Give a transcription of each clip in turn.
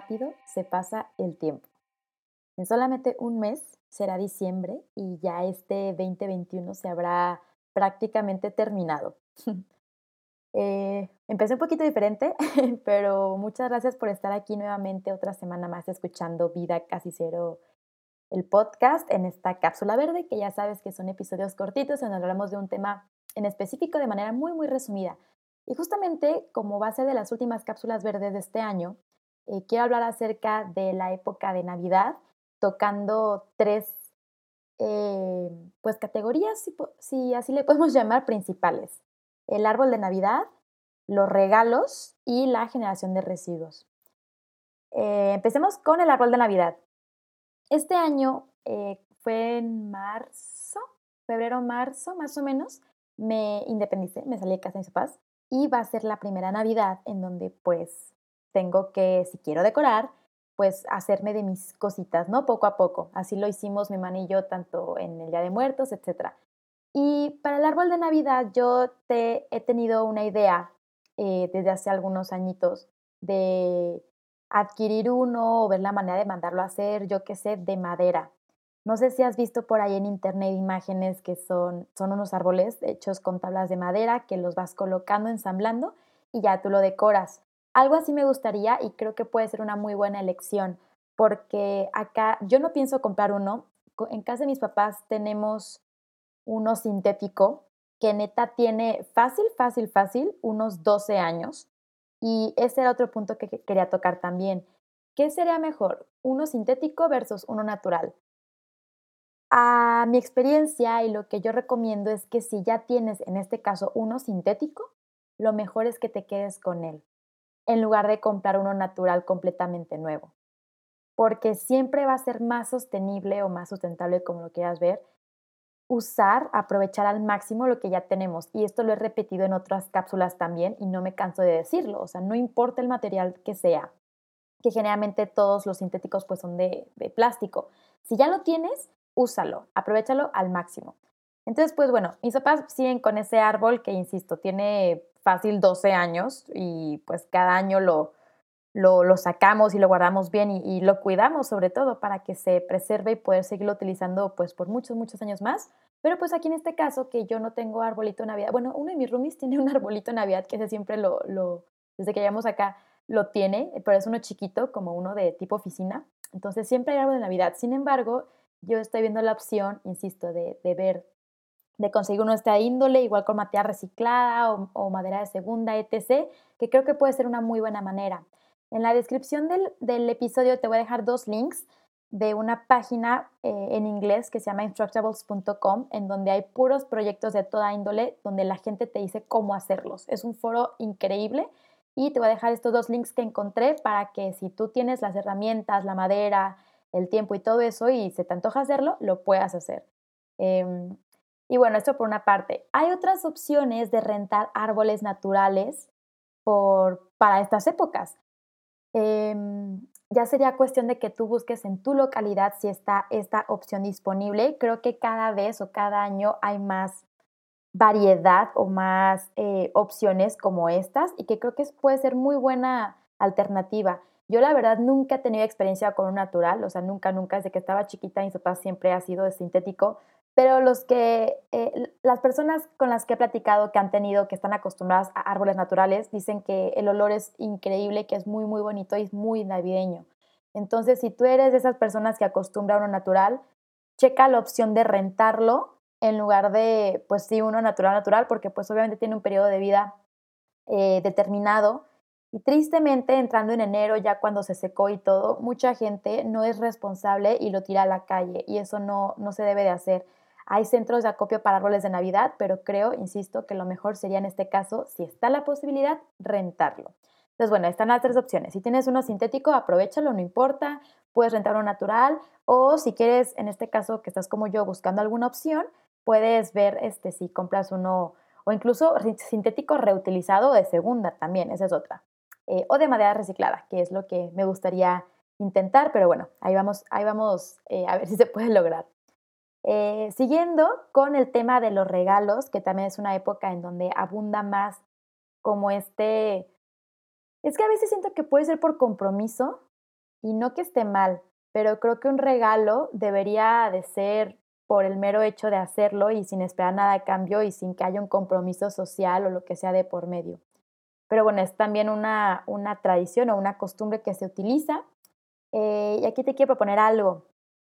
rápido se pasa el tiempo. En solamente un mes será diciembre y ya este 2021 se habrá prácticamente terminado. Empecé un poquito diferente, pero muchas gracias por estar aquí nuevamente otra semana más escuchando Vida Casi Cero, el podcast en esta cápsula verde, que ya sabes que son episodios cortitos en donde hablamos de un tema en específico de manera muy, muy resumida. Y justamente como va a ser de las últimas cápsulas verdes de este año, quiero hablar acerca de la época de Navidad, tocando tres pues categorías, si así le podemos llamar, principales. El árbol de Navidad, los regalos y la generación de residuos. Empecemos con el árbol de Navidad. Este año fue en marzo, febrero, marzo, más o menos, me independicé, me salí de casa de mis papás y va a ser la primera Navidad en donde pues tengo que, si quiero decorar, pues hacerme de mis cositas, ¿no? Poco a poco. Así lo hicimos mi hermana y yo, tanto en el Día de Muertos, etcétera. Y para el árbol de Navidad he tenido una idea desde hace algunos añitos de adquirir uno o ver la manera de mandarlo a hacer, yo qué sé, de madera. No sé si has visto por ahí en internet imágenes que son unos árboles hechos con tablas de madera que los vas colocando, ensamblando y ya tú lo decoras. Algo así me gustaría y creo que puede ser una muy buena elección porque acá yo no pienso comprar uno. En casa de mis papás tenemos uno sintético que neta tiene fácil, fácil, fácil unos 12 años. Y ese era otro punto que quería tocar también. ¿Qué sería mejor? ¿Uno sintético versus uno natural? A mi experiencia y lo que yo recomiendo es que si ya tienes, en este caso, uno sintético, lo mejor es que te quedes con él, en lugar de comprar uno natural completamente nuevo. Porque siempre va a ser más sostenible o más sustentable, como lo quieras ver, aprovechar al máximo lo que ya tenemos. Y esto lo he repetido en otras cápsulas también y no me canso de decirlo. O sea, no importa el material que sea, que generalmente todos los sintéticos pues son de plástico. Si ya lo tienes, úsalo, aprovéchalo al máximo. Entonces, pues bueno, mis papás siguen con ese árbol que, insisto, tiene fácil 12 años y pues cada año lo sacamos y lo guardamos bien y lo cuidamos sobre todo para que se preserve y poder seguirlo utilizando pues por muchos, muchos años más. Pero pues aquí en este caso que yo no tengo arbolito de Navidad, bueno, uno de mis roomies tiene un arbolito de Navidad que ese siempre desde que llegamos acá lo tiene, pero es uno chiquito, como uno de tipo oficina. Entonces siempre hay árbol de Navidad. Sin embargo, yo estoy viendo la opción, insisto, de ver, de conseguir uno de esta índole, igual con materia reciclada o madera de segunda, etc., que creo que puede ser una muy buena manera. En la descripción del episodio te voy a dejar dos links de una página en inglés que se llama instructables.com, en donde hay puros proyectos de toda índole, donde la gente te dice cómo hacerlos. Es un foro increíble y te voy a dejar estos dos links que encontré para que si tú tienes las herramientas, la madera, el tiempo y todo eso y se te antoja hacerlo, lo puedas hacer. Eh, y bueno, esto por una parte. Hay otras opciones de rentar árboles naturales para estas épocas. Ya sería cuestión de que tú busques en tu localidad si está esta opción disponible. Creo que cada vez o cada año hay más variedad o más opciones como estas y que creo que puede ser muy buena alternativa. Yo la verdad nunca he tenido experiencia con un natural, o sea, nunca, nunca, desde que estaba chiquita mis papás siempre ha sido de sintético, pero las personas con las que he platicado que han tenido, que están acostumbradas a árboles naturales, dicen que el olor es increíble, que es muy, muy bonito y es muy navideño. Entonces, si tú eres de esas personas que acostumbra a uno natural, checa la opción de rentarlo en lugar de, pues sí, uno natural, natural, porque pues obviamente tiene un periodo de vida determinado. Y tristemente, entrando en enero, ya cuando se secó y todo, mucha gente no es responsable y lo tira a la calle y eso no se debe de hacer. Hay centros de acopio para árboles de Navidad, pero creo, insisto, que lo mejor sería en este caso, si está la posibilidad, rentarlo. Entonces, bueno, están las tres opciones. Si tienes uno sintético, aprovéchalo, no importa. Puedes rentar uno natural o si quieres, en este caso, que estás como yo buscando alguna opción, puedes ver si compras uno o incluso sintético reutilizado de segunda también, esa es otra. O de madera reciclada, que es lo que me gustaría intentar, pero bueno, ahí vamos a ver si se puede lograr. Siguiendo con el tema de los regalos, que también es una época en donde abunda más como es que a veces siento que puede ser por compromiso, Y no que esté mal, pero creo que un regalo debería de ser por el mero hecho de hacerlo y sin esperar nada a cambio y sin que haya un compromiso social o lo que sea de por medio. Pero bueno, es también una tradición o una costumbre que se utiliza. Y aquí te quiero proponer algo.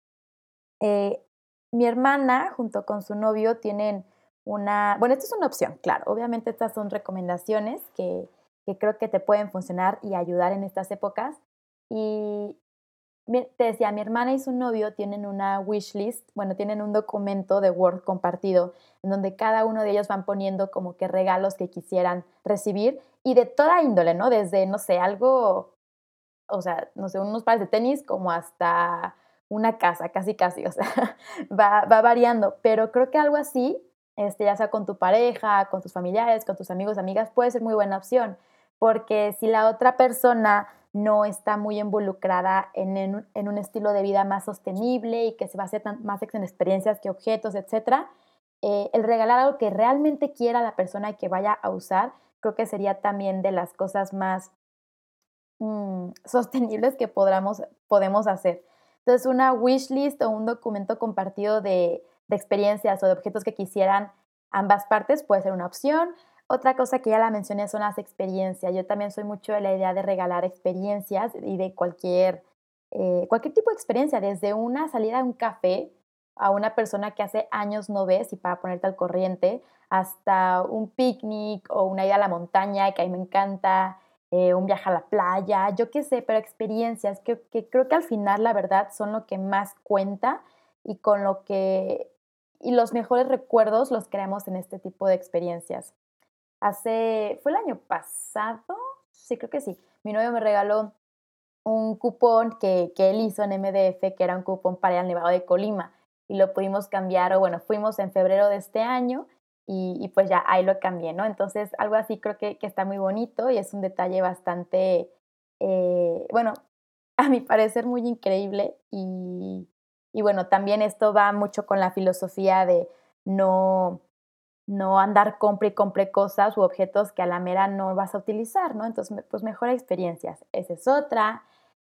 Eh, Mi hermana, junto con su novio, tienen bueno, esta es una opción, claro. Obviamente estas son recomendaciones que creo que te pueden funcionar y ayudar en estas épocas. Y te decía, mi hermana y su novio tienen una wish list, bueno, tienen un documento de Word compartido, en donde cada uno de ellos van poniendo como que regalos que quisieran recibir y de toda índole, ¿no? Desde, no sé, algo, o sea, no sé, unos pares de tenis como hasta una casa, casi, casi, o sea, va variando, pero creo que algo así, ya sea con tu pareja, con tus familiares, con tus amigos, amigas, puede ser muy buena opción, porque si la otra persona no está muy involucrada en un estilo de vida más sostenible y que se base más en experiencias que objetos, etcétera, el regalar algo que realmente quiera la persona que vaya a usar, creo que sería también de las cosas más sostenibles que podemos hacer. Entonces, una wish list o un documento compartido de experiencias o de objetos que quisieran ambas partes puede ser una opción. Otra cosa que ya la mencioné son las experiencias. Yo también soy mucho de la idea de regalar experiencias y de cualquier tipo de experiencia, desde una salida a un café a una persona que hace años no ves y para ponerte al corriente, hasta un picnic o una ida a la montaña, que a mí me encanta, un viaje a la playa, yo qué sé, pero experiencias que creo que al final, la verdad, son lo que más cuenta y con lo que y los mejores recuerdos los creamos en este tipo de experiencias. ¿Fue el año pasado? Sí, creo que sí. Mi novio me regaló un cupón que él hizo en MDF, que era un cupón para ir al Nevado de Colima, y lo pudimos cambiar, o bueno, fuimos en febrero de este año y pues ya ahí lo cambié, ¿no? Entonces, algo así creo que está muy bonito y es un detalle bastante, bueno, a mi parecer muy increíble y bueno, también esto va mucho con la filosofía de no no andar compre y compre cosas u objetos que a la mera no vas a utilizar, ¿no? Entonces, pues mejor experiencias. Esa es otra.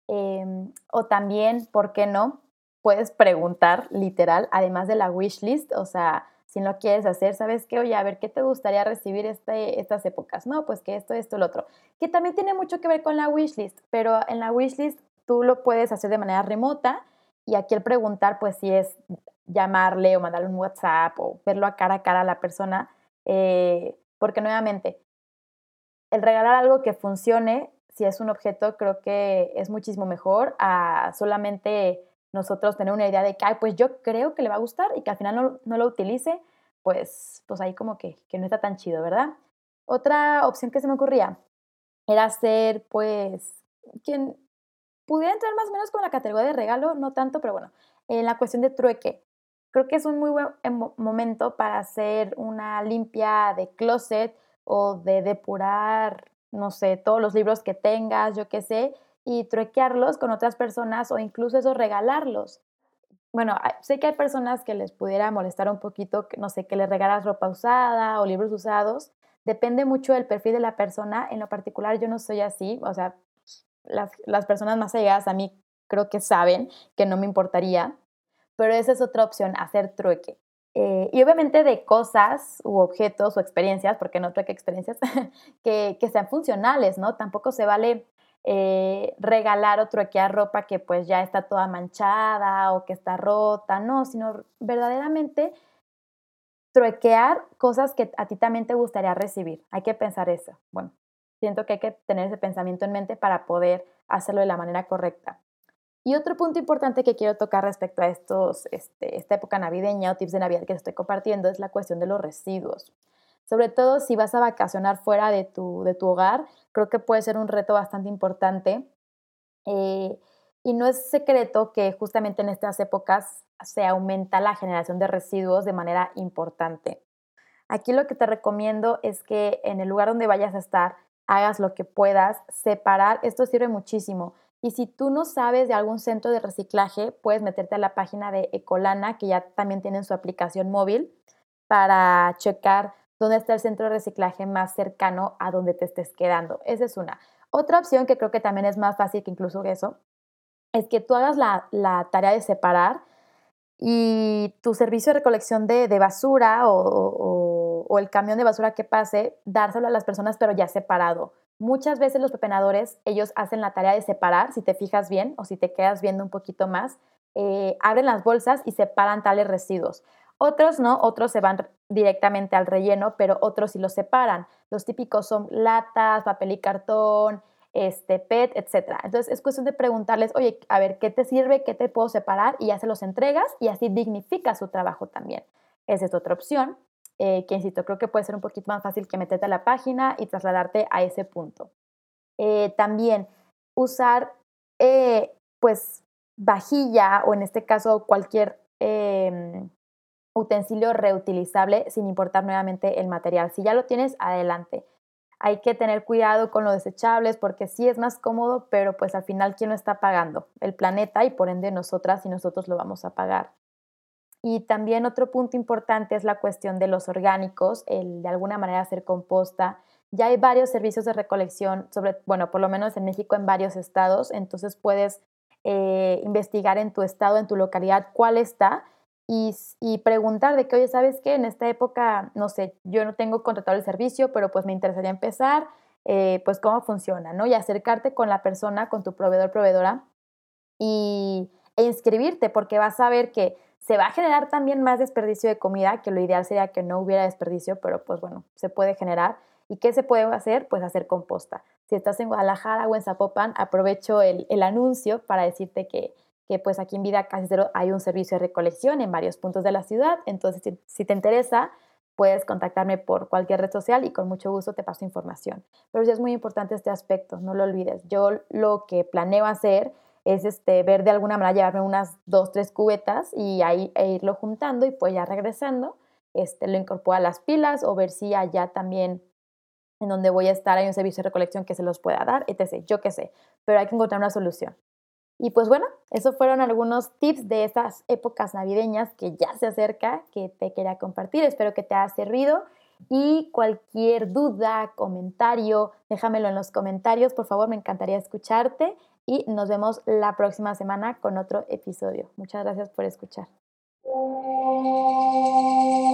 O también, ¿por qué no? Puedes preguntar, literal, además de la wish list, o sea, si no quieres hacer, ¿sabes qué? Oye, a ver, ¿qué te gustaría recibir estas épocas? No, pues que esto, el otro. Que también tiene mucho que ver con la wish list, pero en la wish list tú lo puedes hacer de manera remota y aquí el preguntar, pues sí es llamarle o mandarle un WhatsApp o verlo a cara a la persona, porque nuevamente, el regalar algo que funcione, si es un objeto, creo que es muchísimo mejor a solamente nosotros tener una idea de que, ay, pues yo creo que le va a gustar y que al final no lo utilice, pues ahí como que no está tan chido, ¿verdad? Otra opción que se me ocurría era hacer, pues, quien pudiera entrar más o menos con la categoría de regalo, no tanto, pero bueno, en la cuestión de trueque. Creo que es un muy buen momento para hacer una limpia de closet o de depurar, no sé, todos los libros que tengas, yo qué sé, y truequearlos con otras personas o incluso eso regalarlos. Bueno, sé que hay personas que les pudiera molestar un poquito, que, no sé, que les regalas ropa usada o libros usados. Depende mucho del perfil de la persona. En lo particular, yo no soy así. O sea, las personas más allegadas a mí creo que saben que no me importaría, pero esa es otra opción, hacer trueque. Y obviamente de cosas u objetos o experiencias, porque no trueque experiencias, que sean funcionales, ¿no? Tampoco se vale regalar o truequear ropa que pues ya está toda manchada o que está rota, no, sino verdaderamente truequear cosas que a ti también te gustaría recibir. Hay que pensar eso. Bueno, siento que hay que tener ese pensamiento en mente para poder hacerlo de la manera correcta. Y otro punto importante que quiero tocar respecto a esta época navideña o tips de Navidad que te estoy compartiendo es la cuestión de los residuos. Sobre todo si vas a vacacionar fuera de tu hogar, creo que puede ser un reto bastante importante. eh, y no es secreto que justamente en estas épocas se aumenta la generación de residuos de manera importante. Aquí lo que te recomiendo es que en el lugar donde vayas a estar, hagas lo que puedas, separar, esto sirve muchísimo. Y si tú no sabes de algún centro de reciclaje, puedes meterte a la página de Ecolana, que ya también tienen su aplicación móvil, para checar dónde está el centro de reciclaje más cercano a donde te estés quedando. Esa es una. Otra opción que creo que también es más fácil que incluso eso, es que tú hagas la tarea de separar y tu servicio de recolección de basura o el camión de basura que pase, dárselo a las personas, pero ya separado. Muchas veces los pepenadores, ellos hacen la tarea de separar, si te fijas bien o si te quedas viendo un poquito más, abren las bolsas y separan tales residuos. Otros no, otros se van directamente al relleno, pero otros sí los separan. Los típicos son latas, papel y cartón, PET, etcétera. Entonces es cuestión de preguntarles, oye, a ver, ¿qué te sirve? ¿Qué te puedo separar? Y ya se los entregas y así dignifica su trabajo también. Esa es otra opción, que insisto, creo que puede ser un poquito más fácil que meterte a la página y trasladarte a ese punto. También usar, pues, vajilla o en este caso cualquier utensilio reutilizable sin importar nuevamente el material. Si ya lo tienes, adelante. Hay que tener cuidado con los desechables porque sí es más cómodo, pero pues al final, ¿quién lo está pagando? El planeta y por ende nosotras y nosotros lo vamos a pagar. Y también otro punto importante es la cuestión de los orgánicos, el de alguna manera hacer composta. Ya hay varios servicios de recolección, bueno, por lo menos en México en varios estados, entonces puedes investigar en tu estado, en tu localidad, cuál está y preguntar de que, oye, ¿sabes qué? En esta época, no sé, yo no tengo contratado el servicio, pero pues me interesaría empezar, pues cómo funciona, ¿no? Y acercarte con la persona, con tu proveedor, proveedora, e inscribirte, porque vas a ver que se va a generar también más desperdicio de comida, que lo ideal sería que no hubiera desperdicio, pero pues bueno, se puede generar. ¿Y qué se puede hacer? Pues hacer composta. Si estás en Guadalajara o en Zapopan, aprovecho el anuncio para decirte que pues aquí en Vida Casi Cero hay un servicio de recolección en varios puntos de la ciudad. Entonces, si te interesa, puedes contactarme por cualquier red social y con mucho gusto te paso información. Pero sí es muy importante este aspecto, no lo olvides. Yo lo que planeo hacer es ver de alguna manera, llevarme unas 2, 3 cubetas y ahí irlo juntando y pues ya regresando, lo incorporo a las pilas o ver si allá también en donde voy a estar hay un servicio de recolección que se los pueda dar, etc. Yo qué sé, pero hay que encontrar una solución. Y pues bueno, esos fueron algunos tips de estas épocas navideñas que ya se acerca, que te quería compartir. Espero que te haya servido y cualquier duda, comentario, déjamelo en los comentarios, por favor, me encantaría escucharte y nos vemos la próxima semana con otro episodio. Muchas gracias por escuchar.